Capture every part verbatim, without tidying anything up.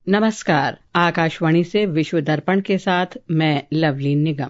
नमस्कार, आकाशवाणी से विश्व दर्पण के साथ मैं लवली निगम।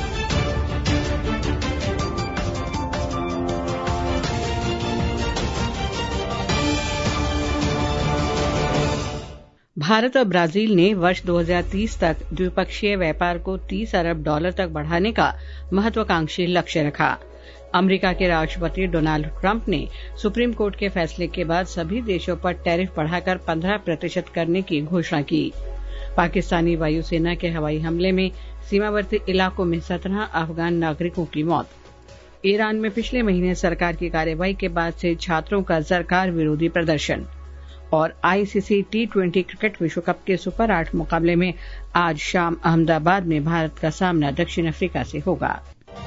भारत और ब्राजील ने वर्ष दो हज़ार तीस तक द्विपक्षीय व्यापार को तीस अरब डॉलर तक बढ़ाने का महत्वाकांक्षी लक्ष्य रखा। अमेरिका के राष्ट्रपति डोनाल्ड ट्रंप ने सुप्रीम कोर्ट के फैसले के बाद सभी देशों पर टैरिफ बढ़ाकर पंद्रह प्रतिशत करने की घोषणा की। पाकिस्तानी वायुसेना के हवाई हमले में सीमावर्ती इलाकों में सत्रह अफगान नागरिकों की मौत। ईरान में पिछले महीने सरकार की कार्रवाई के बाद से छात्रों का सरकार विरोधी प्रदर्शन। और आईसीसी टी ट्वेंटी क्रिकेट विश्व कप के सुपर आठ मुकाबले में आज शाम अहमदाबाद में भारत का सामना दक्षिण अफ्रीका से होगा।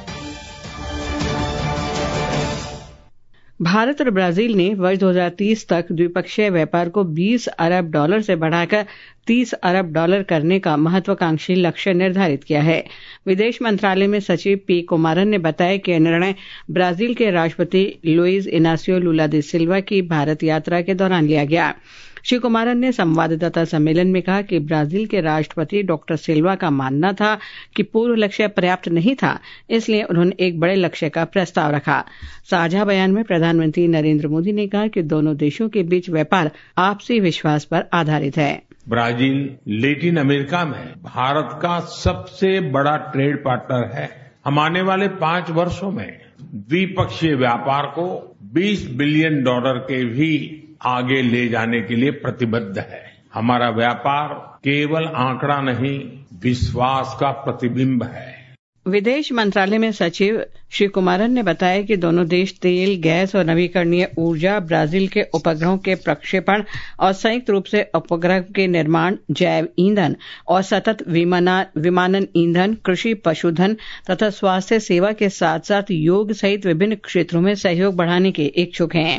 भारत और ब्राजील ने वर्ष दो हज़ार तीस तक द्विपक्षीय व्यापार को बीस अरब डॉलर से बढ़ाकर तीस अरब डॉलर करने का महत्वाकांक्षी लक्ष्य निर्धारित किया है। विदेश मंत्रालय में सचिव पी कुमारन ने बताया कि यह निर्णय ब्राजील के राष्ट्रपति लुइज इनासियो लुला दा सिल्वा की भारत यात्रा के दौरान लिया गया। श्री कुमारन ने संवाददाता सम्मेलन में कहा कि ब्राजील के राष्ट्रपति डॉक्टर सिल्वा का मानना था कि पूर्व लक्ष्य पर्याप्त नहीं था, इसलिए उन्होंने एक बड़े लक्ष्य का प्रस्ताव रखा। साझा बयान में प्रधानमंत्री नरेंद्र मोदी ने कहा कि दोनों देशों के बीच व्यापार आपसी विश्वास पर आधारित है। ब्राजील लैटिन अमेरिका में भारत का सबसे बड़ा ट्रेड पार्टनर है। हम आने वाले पांच वर्षों में द्विपक्षीय व्यापार को बीस बिलियन डॉलर के भी आगे ले जाने के लिए प्रतिबद्ध है। हमारा व्यापार केवल आंकड़ा नहीं, विश्वास का प्रतिबिंब है। विदेश मंत्रालय में सचिव श्री कुमारन ने बताया कि दोनों देश तेल, गैस और नवीकरणीय ऊर्जा, ब्राजील के उपग्रहों के प्रक्षेपण और संयुक्त रूप से उपग्रह के निर्माण, जैव ईंधन और सतत विमानन ईंधन, कृषि, पशुधन तथा स्वास्थ्य सेवा के साथ साथ योग सहित विभिन्न क्षेत्रों में सहयोग बढ़ाने के इच्छुक हैं।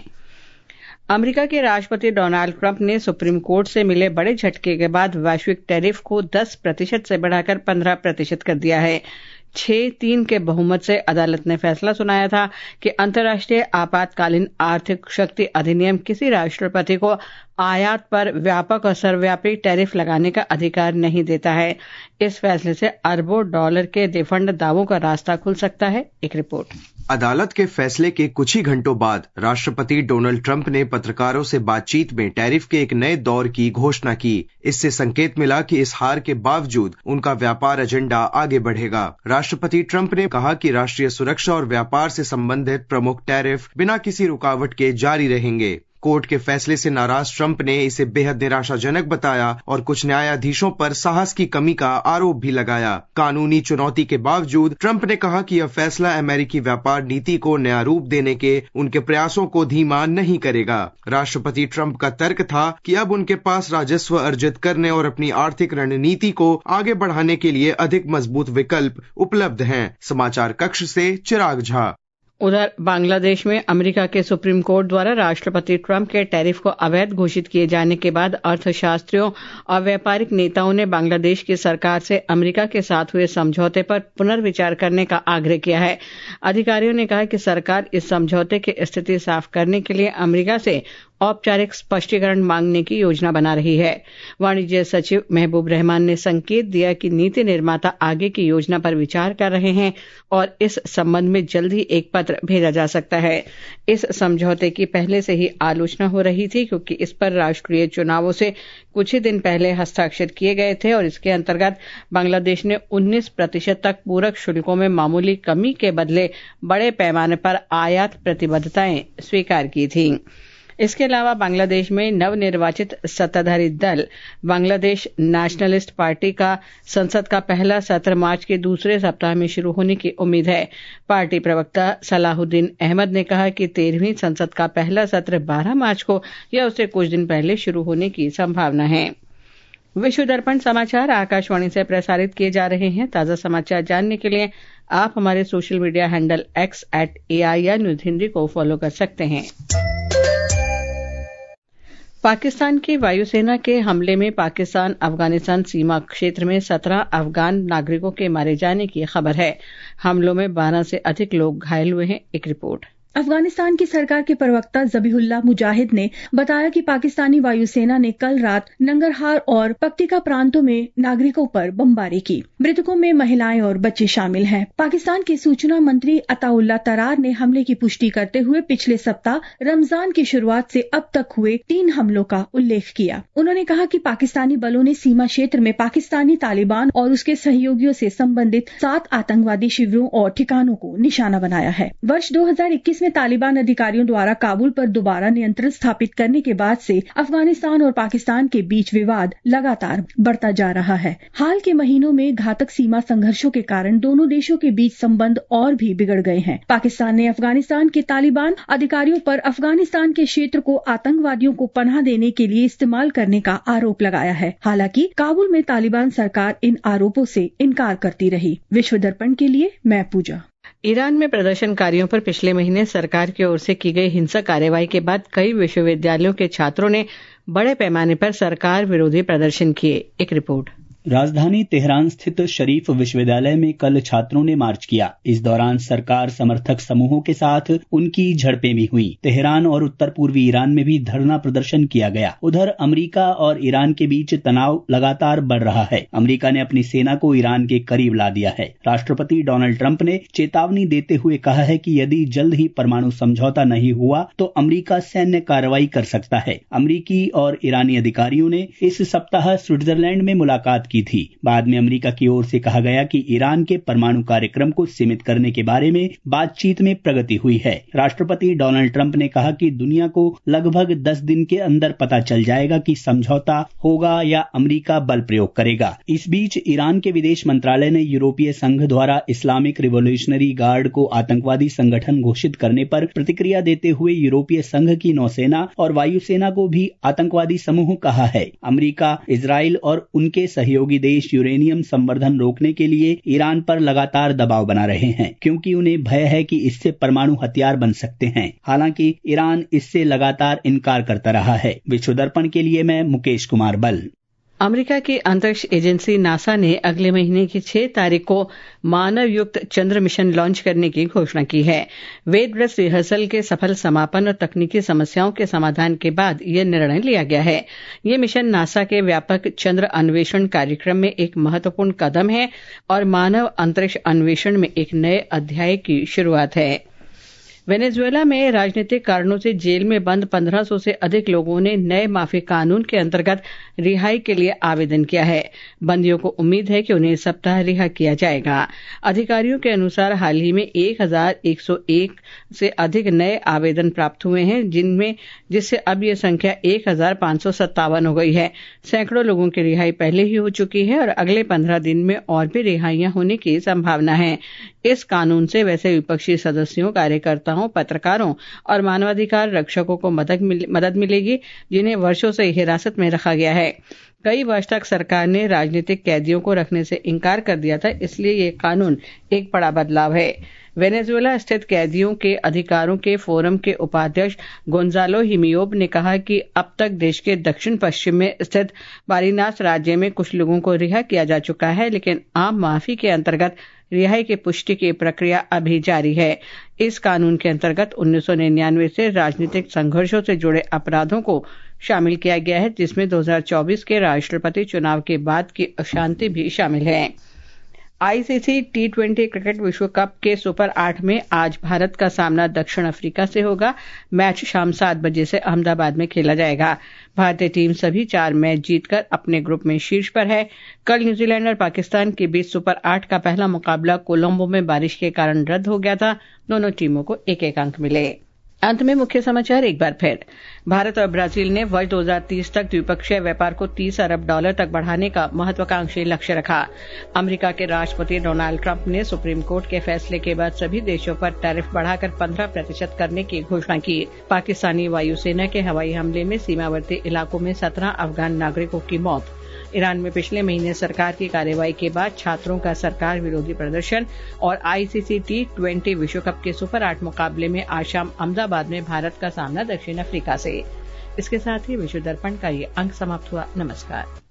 अमेरिका के राष्ट्रपति डोनाल्ड ट्रंप ने सुप्रीम कोर्ट से मिले बड़े झटके के बाद वैश्विक टैरिफ को दस प्रतिशत से बढ़ाकर पंद्रह प्रतिशत कर दिया है। छह तीन के बहुमत से अदालत ने फैसला सुनाया था कि अंतर्राष्ट्रीय आपातकालीन आर्थिक शक्ति अधिनियम किसी राष्ट्रपति को आयात पर व्यापक और सर्वव्यापी टैरिफ लगाने का अधिकार नहीं देता है। इस फैसले से अरबों डॉलर के रिफंड दावों का रास्ता खुल सकता है। एक रिपोर्ट। अदालत के फैसले के कुछ ही घंटों बाद राष्ट्रपति डोनाल्ड ट्रंप ने पत्रकारों से बातचीत में टैरिफ के एक नए दौर की घोषणा की। इससे संकेत मिला कि इस हार के बावजूद उनका व्यापार एजेंडा आगे बढ़ेगा। राष्ट्रपति ट्रंप ने कहा कि राष्ट्रीय सुरक्षा और व्यापार से संबंधित प्रमुख टैरिफ बिना किसी रुकावट के जारी रहेंगे। कोर्ट के फैसले से नाराज ट्रंप ने इसे बेहद निराशाजनक बताया और कुछ न्यायाधीशों पर साहस की कमी का आरोप भी लगाया। कानूनी चुनौती के बावजूद ट्रंप ने कहा कि यह फैसला अमेरिकी व्यापार नीति को नया रूप देने के उनके प्रयासों को धीमा नहीं करेगा। राष्ट्रपति ट्रंप का तर्क था कि अब उनके पास राजस्व अर्जित करने और अपनी आर्थिक रणनीति को आगे बढ़ाने के लिए अधिक मजबूत विकल्प उपलब्ध हैं। समाचार कक्ष से चिराग झा। उधर बांग्लादेश में अमेरिका के सुप्रीम कोर्ट द्वारा राष्ट्रपति ट्रंप के टैरिफ को अवैध घोषित किए जाने के बाद अर्थशास्त्रियों और व्यापारिक नेताओं ने बांग्लादेश की सरकार से अमेरिका के साथ हुए समझौते पर पुनर्विचार करने का आग्रह किया है। अधिकारियों ने कहा कि सरकार इस समझौते की स्थिति साफ करने के लिए अमेरिका से औपचारिक स्पष्टीकरण मांगने की योजना बना रही है। वाणिज्य सचिव महबूब रहमान ने संकेत दिया कि नीति निर्माता आगे की योजना पर विचार कर रहे हैं और इस संबंध में जल्द ही एक पत्र भेजा जा सकता है। इस समझौते की पहले से ही आलोचना हो रही थी क्योंकि इस पर राष्ट्रीय चुनावों से कुछ ही दिन पहले हस्ताक्षर किए गए थे और इसके अंतर्गत बांग्लादेश ने उन्नीस प्रतिशत तक पूरक शुल्कों में मामूली कमी के बदले बड़े पैमाने पर आयात प्रतिबद्धताएं स्वीकार की थी। इसके अलावा बांग्लादेश में नवनिर्वाचित सत्ताधारी दल बांग्लादेश नेशनलिस्ट पार्टी का संसद का पहला सत्र मार्च के दूसरे सप्ताह में शुरू होने की उम्मीद है। पार्टी प्रवक्ता सलाहुद्दीन अहमद ने कहा कि तेरहवीं संसद का पहला सत्र बारह मार्च को या उससे कुछ दिन पहले शुरू होने की संभावना है। विश्व दर्पण समाचार आकाशवाणी से प्रसारित किए जा रहे हैं। ताजा समाचार जानने के लिए आप हमारे social media handle X at AIR news Hindi को फॉलो कर सकते हैं। पाकिस्तान की वायुसेना के हमले में पाकिस्तान अफगानिस्तान सीमा क्षेत्र में सत्रह अफगान नागरिकों के मारे जाने की खबर है। हमलों में बारह से अधिक लोग घायल हुए हैं। एक रिपोर्ट। अफगानिस्तान की सरकार के प्रवक्ता ज़बीहुल्लाह मुजाहिद ने बताया कि पाकिस्तानी वायुसेना ने कल रात नंगरहार और पक्तिका प्रांतों में नागरिकों पर बमबारी की। मृतकों में महिलाएं और बच्चे शामिल हैं। पाकिस्तान के सूचना मंत्री अताउल्लाह तरार ने हमले की पुष्टि करते हुए पिछले सप्ताह रमजान की शुरुआत से अब तक हुए तीन हमलों का उल्लेख किया। उन्होंने कहा कि पाकिस्तानी बलों ने सीमा क्षेत्र में पाकिस्तानी तालिबान और उसके सहयोगियों से संबंधित सात आतंकवादी शिविरों और ठिकानों को निशाना बनाया है। वर्ष दो हजार इक्कीस में तालिबान अधिकारियों द्वारा काबुल पर दोबारा नियंत्रण स्थापित करने के बाद से अफगानिस्तान और पाकिस्तान के बीच विवाद लगातार बढ़ता जा रहा है। हाल के महीनों में घातक सीमा संघर्षों के कारण दोनों देशों के बीच संबंध और भी बिगड़ गए हैं। पाकिस्तान ने अफगानिस्तान के तालिबान अधिकारियों पर अफगानिस्तान के क्षेत्र को आतंकवादियों को पनाह देने के लिए इस्तेमाल करने का आरोप लगाया है। हालांकि काबुल में तालिबान सरकार इन आरोपों से इनकार करती रही। विश्व दर्पण के लिए मैं पूजा। ईरान में प्रदर्शनकारियों पर पिछले महीने सरकार की ओर से की गई हिंसक कार्रवाई के बाद कई विश्वविद्यालयों के छात्रों ने बड़े पैमाने पर सरकार विरोधी प्रदर्शन किए। एक रिपोर्ट। राजधानी तेहरान स्थित शरीफ विश्वविद्यालय में कल छात्रों ने मार्च किया। इस दौरान सरकार समर्थक समूहों के साथ उनकी झड़पें भी हुई। तेहरान और उत्तर पूर्वी ईरान में भी धरना प्रदर्शन किया गया। उधर अमेरिका और ईरान के बीच तनाव लगातार बढ़ रहा है। अमेरिका ने अपनी सेना को ईरान के करीब ला दिया है। राष्ट्रपति डोनाल्ड ट्रंप ने चेतावनी देते हुए कहा है कि यदि जल्द ही परमाणु समझौता नहीं हुआ तो अमेरिका सैन्य कार्रवाई कर सकता है। अमेरिकी और ईरानी अधिकारियों ने इस सप्ताह स्विट्जरलैंड में मुलाकात की थी। बाद में अमेरिका की ओर से कहा गया कि ईरान के परमाणु कार्यक्रम को सीमित करने के बारे में बातचीत में प्रगति हुई है। राष्ट्रपति डोनाल्ड ट्रंप ने कहा कि दुनिया को लगभग दस दिन के अंदर पता चल जाएगा कि समझौता होगा या अमेरिका बल प्रयोग करेगा। इस बीच ईरान के विदेश मंत्रालय ने यूरोपीय संघ द्वारा इस्लामिक रिवोल्यूशनरी गार्ड को आतंकवादी संगठन घोषित करने पर प्रतिक्रिया देते हुए यूरोपीय संघ की नौसेना और वायुसेना को भी आतंकवादी समूह कहा है। अमेरिका, इजराइल और उनके सहयोगी देश यूरेनियम संवर्धन रोकने के लिए ईरान पर लगातार दबाव बना रहे हैं, क्योंकि उन्हें भय है कि इससे परमाणु हथियार बन सकते हैं। हालांकि ईरान इससे लगातार इनकार करता रहा है। विश्व दर्पण के लिए मैं मुकेश कुमार बल। अमेरिका की अंतरिक्ष एजेंसी नासा ने अगले महीने की छह तारीख को मानव युक्त चंद्र मिशन लॉन्च करने की घोषणा की है। वेदव्रत रिहर्सल के सफल समापन और तकनीकी समस्याओं के समाधान के बाद यह निर्णय लिया गया है। यह मिशन नासा के व्यापक चंद्र अन्वेषण कार्यक्रम में एक महत्वपूर्ण कदम है और मानव अंतरिक्ष अन्वेषण में एक नए अध्याय की शुरुआत है। वेनेजुएला में राजनीतिक कारणों से जेल में बंद पंद्रह सौ से अधिक लोगों ने नए माफी कानून के अंतर्गत रिहाई के लिए आवेदन किया है। बंदियों को उम्मीद है कि उन्हें इस सप्ताह रिहा किया जाएगा। अधिकारियों के अनुसार हाल ही में एक हजार एक सौ एक से अधिक नए आवेदन प्राप्त हुए हैं, जिनमें जिससे अब यह संख्या एक हजार पांच सौ सत्तावन हो गई है। सैकड़ों लोगों की रिहाई पहले ही हो चुकी है और अगले पंद्रह दिन में और भी रिहाइयां होने की संभावना है। इस कानून से वैसे विपक्षी सदस्यों, कार्यकर्ताओं, पत्रकारों और मानवाधिकार रक्षकों को मदद मिल, मदद मिलेगी, जिन्हें वर्षों से हिरासत में रखा गया है। कई वर्ष तक सरकार ने राजनीतिक कैदियों को रखने से इनकार कर दिया था, इसलिए ये कानून एक बड़ा बदलाव है। वेनेजुएला स्थित कैदियों के अधिकारों के फोरम के उपाध्यक्ष गोंजालो हिमियोब ने कहा कि अब तक देश के दक्षिण पश्चिम में स्थित बारिनास राज्य में कुछ लोगों को रिहा किया जा चुका है, लेकिन आम माफी के अंतर्गत रिहाई की पुष्टि की प्रक्रिया अभी जारी है। इस कानून के अंतर्गत उन्नीस सौ निन्यानवे से राजनीतिक संघर्षों से जुड़े अपराधों को शामिल किया गया है, जिसमें दो हजार चौबीस के राष्ट्रपति चुनाव के बाद की अशांति भी शामिल है। आईसीसी टी ट्वेंटी क्रिकेट विश्व कप के सुपर आठ में आज भारत का सामना दक्षिण अफ्रीका से होगा। मैच शाम सात बजे से अहमदाबाद में खेला जाएगा। भारतीय टीम सभी चार मैच जीतकर अपने ग्रुप में शीर्ष पर है। कल न्यूजीलैंड और पाकिस्तान के बीच सुपर आठ का पहला मुकाबला कोलंबो में बारिश के कारण रद्द हो गया था। दोनों टीमों को एक एक अंक मिले। अंत में मुख्य समाचार एक बार फिर। भारत और ब्राजील ने वर्ष दो हजार तीस तक द्विपक्षीय व्यापार को तीस अरब डॉलर तक बढ़ाने का महत्वाकांक्षी लक्ष्य रखा। अमेरिका के राष्ट्रपति डोनाल्ड ट्रंप ने सुप्रीम कोर्ट के फैसले के बाद सभी देशों पर टैरिफ बढ़ाकर पंद्रह प्रतिशत करने की घोषणा की। पाकिस्तानी वायुसेना के हवाई हमले में सीमावर्ती इलाकों में सत्रह अफगान नागरिकों की मौत। ईरान में पिछले महीने सरकार की कार्रवाई के बाद छात्रों का सरकार विरोधी प्रदर्शन और आईसीसी टी ट्वेंटी विश्व कप के सुपर आठ मुकाबले में आज शाम अहमदाबाद में भारत का सामना दक्षिण अफ्रीका से। इसके साथ ही विश्व दर्पण का ये अंक समाप्त हुआ। नमस्कार।